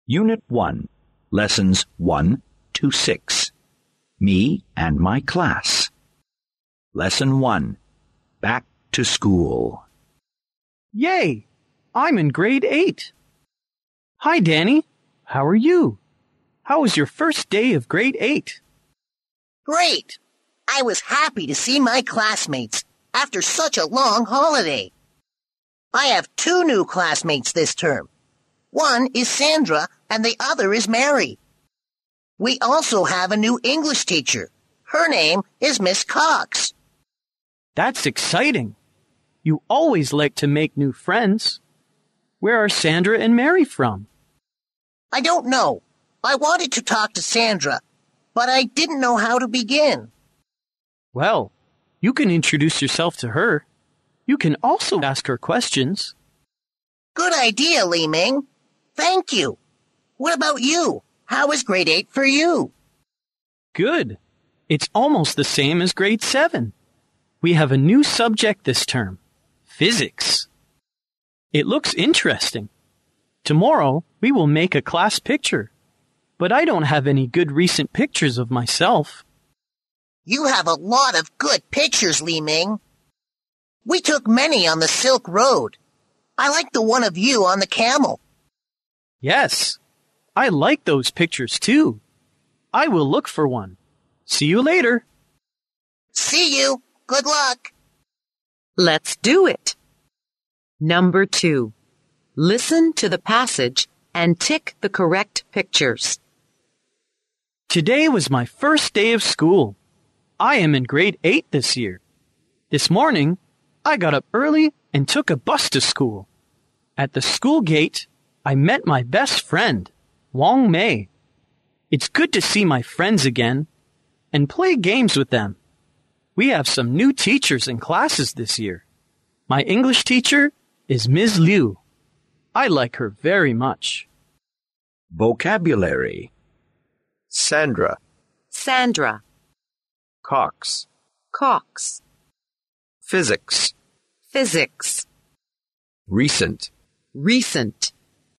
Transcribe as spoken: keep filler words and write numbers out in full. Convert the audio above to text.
Unit one, Lessons one to six. Me and my class. Lesson one, Back to School. Yay! I'm in grade eight. Hi, Danny. How are you? How was your first day of grade eight? Great! I was happy to see my classmates after such a long holiday. I have two new classmates this term. One is Sandra and the other is Mary. We also have a new English teacher. Her name is Miss Cox. That's exciting. You always like to make new friends. Where are Sandra and Mary from? I don't know. I wanted to talk to Sandra, but I didn't know how to begin. Well, you can introduce yourself to her. You can also ask her questions. Good idea, Li Ming. Thank you. What about you? How is grade eight for you? Good. It's almost the same as grade seven. We have a new subject this term, physics. It looks interesting. Tomorrow, we will make a class picture. But I don't have any good recent pictures of myself. You have a lot of good pictures, Li Ming. We took many on the Silk Road. I like the one of you on the camel. Yes, I like those pictures too. I will look for one. See you later. See you. Good luck. Let's do it. Number two. Listen to the passage and tick the correct pictures. Today was my first day of school. I am in grade eight this year. This morning, I got up early and took a bus to school. At the school gate, I met my best friend, Wang Mei. It's good to see my friends again and play games with them. We have some new teachers and classes this year. My English teacher is Miz Liu. I like her very much. Vocabulary. Sandra, Sandra, Cox, Cox, physics, physics, recent, recent,